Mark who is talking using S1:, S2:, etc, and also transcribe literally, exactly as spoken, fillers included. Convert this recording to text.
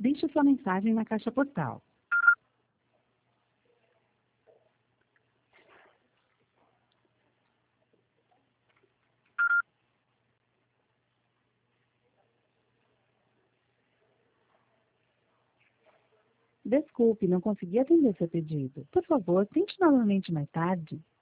S1: Deixe sua mensagem na caixa postal. Desculpe, não consegui atender seu pedido. Por favor, tente novamente mais tarde.